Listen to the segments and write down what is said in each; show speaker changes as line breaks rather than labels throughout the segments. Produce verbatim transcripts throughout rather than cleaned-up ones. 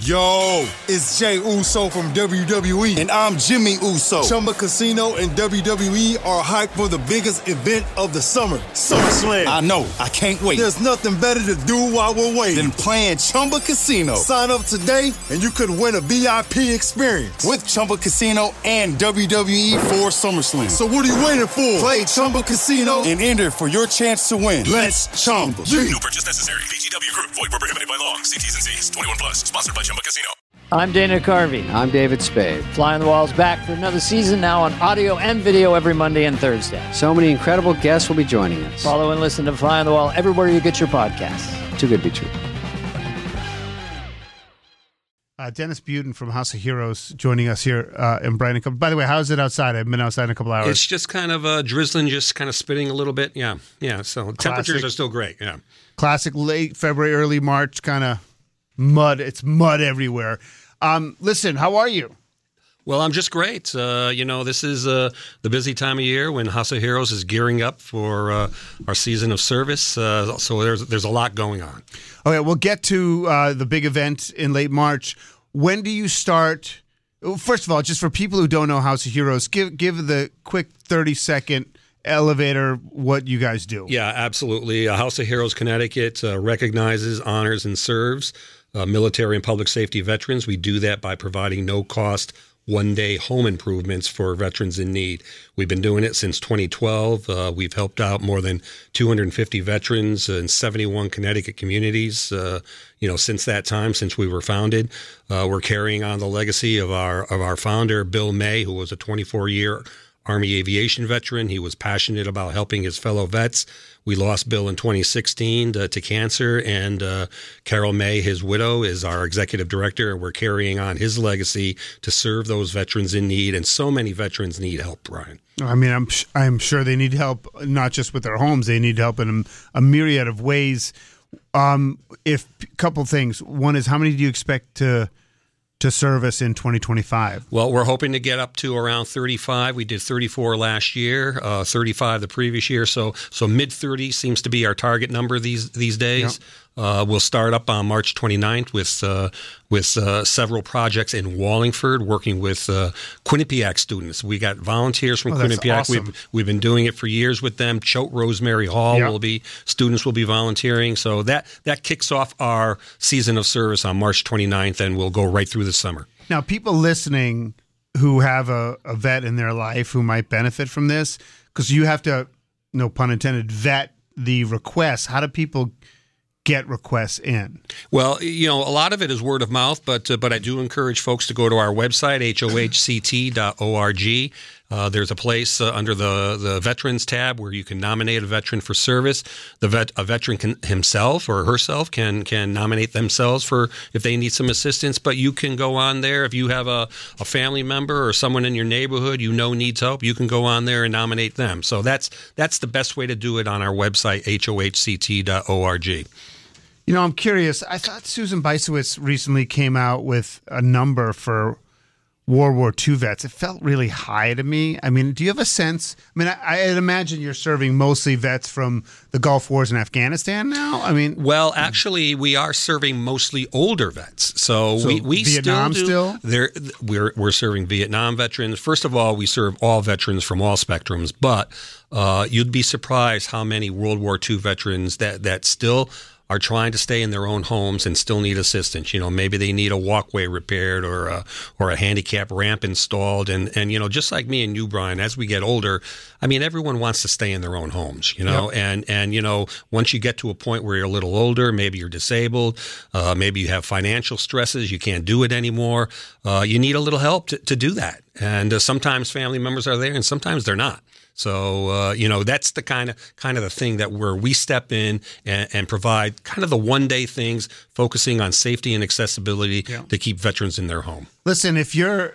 Yo, it's Jay Uso from W W E, and I'm Jimmy Uso. Chumba Casino and W W E are hyped for the biggest event of the summer, SummerSlam. I know, I can't wait. There's nothing better to do while we're waiting than playing Chumba Casino. Sign up today, and you could win a V I P experience with Chumba Casino and W W E for SummerSlam. So what are you waiting for? Play Chumba Casino and enter for your chance to win. Let's Chumba.
No purchase necessary. V G W Group. Void where prohibited by law. See T's and C's. twenty-one plus. Sponsored by Chumba Casino.
I'm Dana Carvey.
I'm David Spade.
Fly on the Wall's back for another season, now on audio and video every Monday and Thursday.
So many incredible guests will be joining us.
Follow and listen to Fly on the Wall everywhere you get your podcasts.
Too good to be true.
Uh, Dennis Buden from House of Heroes joining us here uh, in Brighton. By the way, how is it outside? I've been outside in a couple hours.
It's just kind of uh, drizzling, just kind of spitting a little bit. Yeah, yeah. So
Classic.
Temperatures are still great. Yeah.
Classic late February, early March kind of mud. It's mud everywhere. Um, listen, how are you?
Well, I'm just great. Uh, you know, this is uh, the busy time of year when House of Heroes is gearing up for uh, our season of service. Uh, so there's there's a lot going on.
Okay, we'll get to uh, the big event in late March. When do you start? First of all, just for people who don't know House of Heroes, give give the quick thirty second elevator what you guys do.
Yeah, absolutely. Uh, House of Heroes Connecticut uh, recognizes, honors, and serves uh, military and public safety veterans. We do that by providing no-cost one-day home improvements for veterans in need. We've been doing it since twenty twelve. Uh, we've helped out more than two hundred fifty veterans in seventy-one Connecticut communities. Uh, you know, since that time, since we were founded, uh, we're carrying on the legacy of our of our founder, Bill May, who was a twenty-four year Army aviation veteran. He was passionate about helping his fellow vets. We lost Bill in twenty sixteen to, to cancer, and uh, Carol May, his widow, is our executive director, and we're carrying on his legacy to serve those veterans in need. And so many veterans need help, Brian.
I mean, I'm I'm sure they need help, not just with their homes. They need help in a myriad of ways. Um, if a couple things. One is, how many do you expect to to service in twenty twenty-five?
Well, we're hoping to get up to around thirty-five. We did thirty-four last year, uh, thirty-five the previous year. So so mid thirties seems to be our target number these these days. Yep. Uh, we'll start up on March twenty-ninth with uh, with uh, several projects in Wallingford, working with uh, Quinnipiac students. We got volunteers from
oh, that's
Quinnipiac.
Awesome.
We've we've been doing it for years with them. Choate Rosemary Hall
yep.
will be students will be volunteering. So that that kicks off our season of service on March twenty-ninth, and we'll go right through the summer.
Now, people listening who have a, a vet in their life who might benefit from this, because you have to, no pun intended, vet the requests. How do people get requests in?
Well, you know, a lot of it is word of mouth, but uh, but I do encourage folks to go to our website, H O H C T dot org. Uh, there's a place uh, under the, the Veterans tab where you can nominate a veteran for service. The vet, a veteran can, himself or herself can can nominate themselves for if they need some assistance. But you can go on there if you have a, a family member or someone in your neighborhood you know needs help. You can go on there and nominate them. So that's that's the best way to do it on our website, H O H C T dot org.
You know, I'm curious. I thought Susan Bysowitz recently came out with a number for World War Two vets. It felt really high to me. I mean, do you have a sense? I mean, I, I'd imagine you're serving mostly vets from the Gulf Wars in Afghanistan now. I mean,
well, actually, we are serving mostly older vets. So,
so
we, we
Vietnam
still, do,
still?
There, we're we're serving Vietnam veterans. First of all, we serve all veterans from all spectrums, but uh, you'd be surprised how many World War Two veterans that that still are trying to stay in their own homes and still need assistance. You know, maybe they need a walkway repaired or a, or a handicap ramp installed. And, and, you know, just like me and you, Brian, as we get older, I mean, everyone wants to stay in their own homes, you know, yep. and, and, you know, once you get to a point where you're a little older, maybe you're disabled, uh, maybe you have financial stresses, you can't do it anymore. Uh, you need a little help to, to do that. And uh, sometimes family members are there and sometimes they're not. So, uh, you know, that's the kind of kind of the thing that where we step in and, and provide kind of the one day things, focusing on safety and accessibility yeah. to keep veterans in their home.
Listen, if you're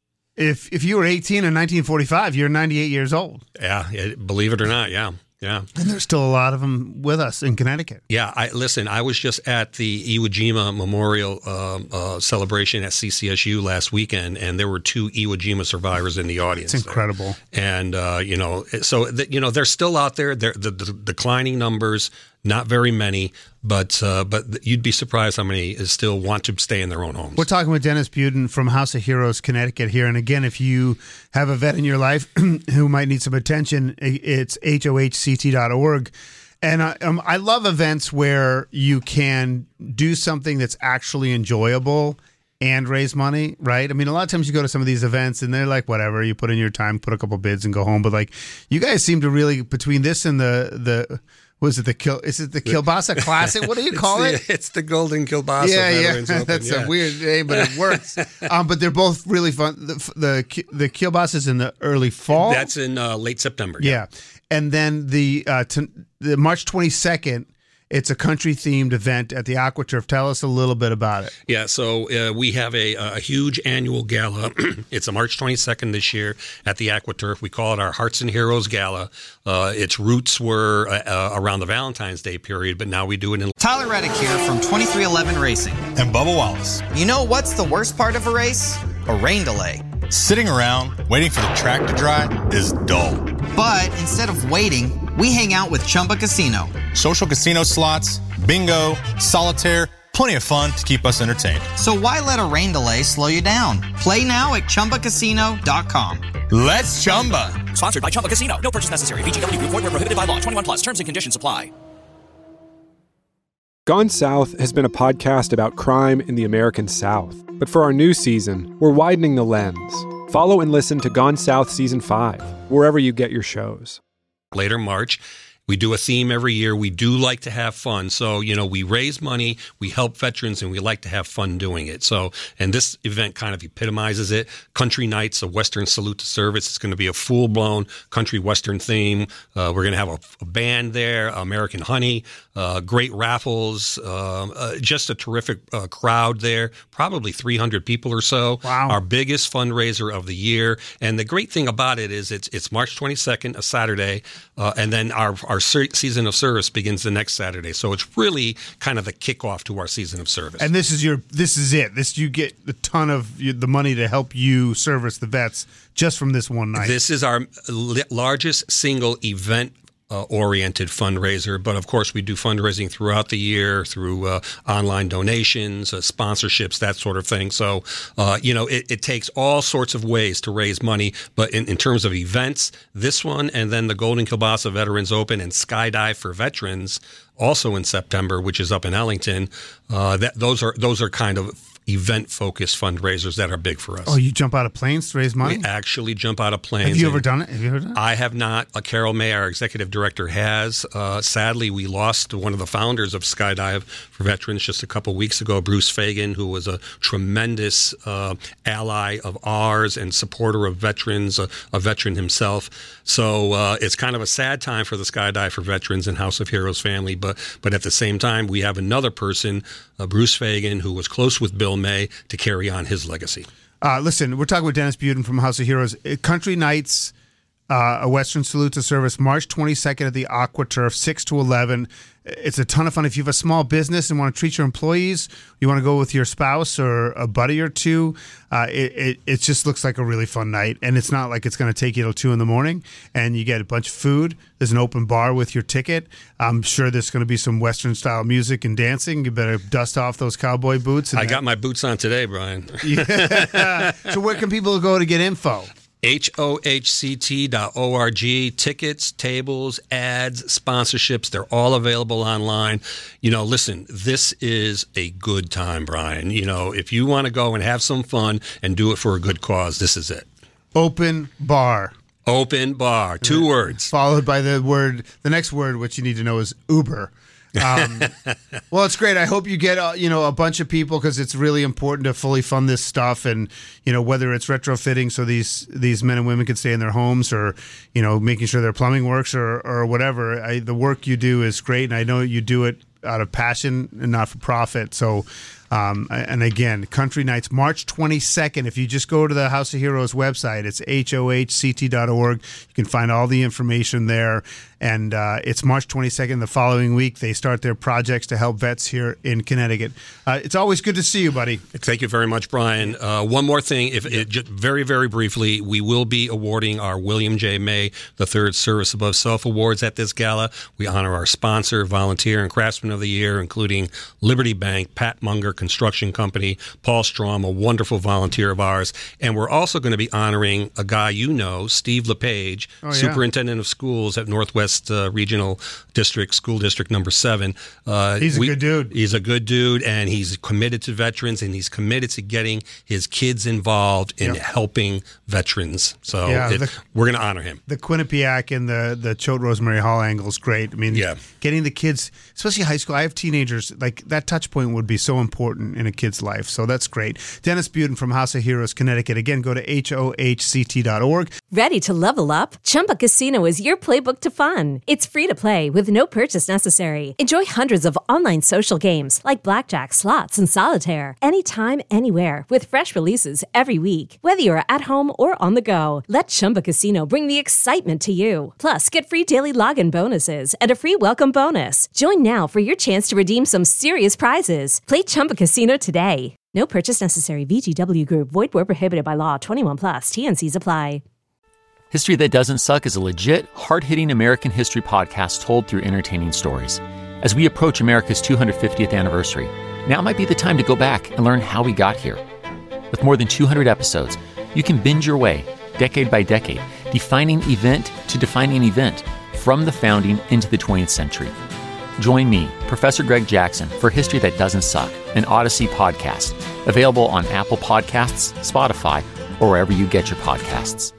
if if you were eighteen in nineteen forty-five, you're ninety-eight years old.
Yeah, believe it or not, yeah. Yeah.
And there's still a lot of them with us in Connecticut.
Yeah. I listen, I was just at the Iwo Jima Memorial um, uh, celebration at C C S U last weekend, and there were two Iwo Jima survivors in the audience.
It's incredible.
There. And, uh, you know, so, the, you know, they're still out there. They're, the, the declining numbers Not very many, but uh, but you'd be surprised how many still want to stay in their own homes.
We're talking with Dennis Buden from House of Heroes, Connecticut here. And again, if you have a vet in your life who might need some attention, it's H O H C T dot org. And I, um, I love events where you can do something that's actually enjoyable and raise money, right? I mean, a lot of times you go to some of these events and they're like, whatever, you put in your time, put a couple bids and go home. But like, you guys seem to really, between this and the, the what is it, the Kil, is it the Kielbasa Classic? What do you call
it's
it?
The, it's the Golden Kielbasa.
Yeah,
Veterans
yeah.
Open.
That's
yeah.
a weird name, but it works. um, but they're both really fun. The the, the Kielbasa is in the early fall.
That's in uh, late September.
Yeah. yeah. And then the, uh, t- the March twenty-second, it's a country-themed event at the AquaTurf. Tell us a little bit about it.
Yeah, so uh, we have a, a huge annual gala. It's a March twenty-second this year at the AquaTurf. We call it our Hearts and Heroes Gala. Uh, its roots were uh, uh, around the Valentine's Day period, but now we do it in...
Tyler Reddick here from twenty-three eleven Racing.
And Bubba Wallace.
You know what's the worst part of a race? A rain delay.
Sitting around waiting for the track to dry is dull.
But instead of waiting, we hang out with Chumba Casino.
Social casino slots, bingo, solitaire, plenty of fun to keep us entertained.
So why let a rain delay slow you down? Play now at Chumba Casino dot com.
Let's Chumba.
Sponsored by Chumba Casino. No purchase necessary. V G W Group. Void where prohibited by law. twenty-one plus. Terms and conditions apply.
Gone South has been a podcast about crime in the American South. But for our new season, we're widening the lens. Follow and listen to Gone South Season five, wherever you get your shows.
Later March. We do a theme every year. We do like to have fun. So, you know, we raise money, we help veterans, and we like to have fun doing it. So, and this event kind of epitomizes it. Country Nights, a Western salute to service. It's going to be a full-blown country Western theme. Uh, we're going to have a, a band there, American Honey, uh, great raffles, uh, uh, just a terrific uh, crowd there, probably three hundred people or so.
Wow.
Our biggest fundraiser of the year. And the great thing about it is it's it's March twenty-second, a Saturday, uh, and then our, our Our season of service begins the next Saturday, so it's really kind of the kickoff to our season of service.
And this is your, this is it. This you get a ton of the money to help you service the vets just from this one night.
This is our largest single event. Uh, oriented fundraiser, but of course we do fundraising throughout the year through uh, online donations, uh, sponsorships, that sort of thing. So, uh, you know, it, it takes all sorts of ways to raise money. But in, in terms of events, this one and then the Golden Kielbasa Veterans Open and Skydive for Veterans, also in September, which is up in Ellington. Uh, that those are those are kind of event-focused fundraisers that are big for us.
Oh, you jump out of planes to raise money?
We actually jump out of planes.
Have you ever done it? Have you ever done it?
I have not. Uh, Carol May, our executive director, has. Uh, sadly, we lost one of the founders of Skydive for Veterans just a couple weeks ago, Bruce Fagan, who was a tremendous uh, ally of ours and supporter of veterans, a, a veteran himself. So uh, it's kind of a sad time for the Skydive for Veterans and House of Heroes family, but but at the same time, we have another person, uh, Bruce Fagan, who was close with Bill May, to carry on his legacy.
Uh, listen, we're talking with Dennis Buden from House of Heroes. Country Nights, uh, a Western salute to service, March twenty-second at the AquaTurf, six to eleven. It's a ton of fun. If you have a small business and want to treat your employees, you want to go with your spouse or a buddy or two, uh, it, it, it just looks like a really fun night. And it's not like it's going to take you till two in the morning. And you get a bunch of food. There's an open bar with your ticket. I'm sure there's going to be some Western-style music and dancing. You better dust off those cowboy boots. And
I
that.
got my boots on today, Brian.
Yeah. So where can people go to get info?
H O H C T dot org. Tickets, tables, ads, sponsorships, they're all available online. You know, listen, this is a good time, Brian. You know, if you want to go and have some fun and do it for a good cause, this is it.
Open bar.
Open bar. Two
Yeah.
words.
Followed by the word, the next word, which you need to know is Uber. Um, well, it's great. I hope you get uh, you know a bunch of people because it's really important to fully fund this stuff, and you know whether it's retrofitting so these these men and women can stay in their homes, or you know making sure their plumbing works, or or whatever. I, the work you do is great, and I know you do it out of passion and not for profit. So Um, and again, Country Nights, March twenty-second. If you just go to the House of Heroes website, it's H O H C T dot org. You can find all the information there. And uh, it's March twenty-second. The following week, they start their projects to help vets here in Connecticut. Uh, it's always good to see you, buddy.
Thank you very much, Brian. Uh, one more thing, if it, just very, very briefly, we will be awarding our William J. May the Third Service Above Self Awards at this gala. We honor our sponsor, Volunteer and Craftsman of the Year, including Liberty Bank, Pat Munger Construction Company, Paul Strom, a wonderful volunteer of ours. And we're also going to be honoring a guy you know, Steve LePage,
oh, yeah.
Superintendent of Schools at Northwest Uh, Regional District, School District Number Seven. Uh,
he's a
we,
good dude.
He's a good dude, and he's committed to veterans, and he's committed to getting his kids involved in
yep.
helping veterans. So
yeah,
it,
the,
we're going to honor him.
The Quinnipiac and the the Choate Rosemary Hall angle is great. I mean,
yeah.
getting the kids, especially high school. I have teenagers. Like that touch point would be so important in a kid's life. So that's great. Dennis Buden from House of Heroes, Connecticut. Again, go to H O H C T dot org.
Ready to level up? Chumba Casino is your playbook to fun. It's free to play with no purchase necessary. Enjoy hundreds of online social games like blackjack, slots, and solitaire. Anytime, anywhere with fresh releases every week. Whether you're at home or on the go, let Chumba Casino bring the excitement to you. Plus, get free daily login bonuses and a free welcome bonus. Join now for your chance to redeem some serious prizes. Play Chumba Casino today. No purchase necessary. V G W Group. Void where prohibited by law. twenty-one plus. T N Cs apply.
History That Doesn't Suck is a legit, hard-hitting American history podcast told through entertaining stories. As we approach America's two hundred fiftieth anniversary, now might be the time to go back and learn how we got here. With more than two hundred episodes, you can binge your way, decade by decade, defining event to defining event, from the founding into the twentieth century. Join me, Professor Greg Jackson, for History That Doesn't Suck, an Odyssey podcast, available on Apple Podcasts, Spotify, or wherever you get your podcasts.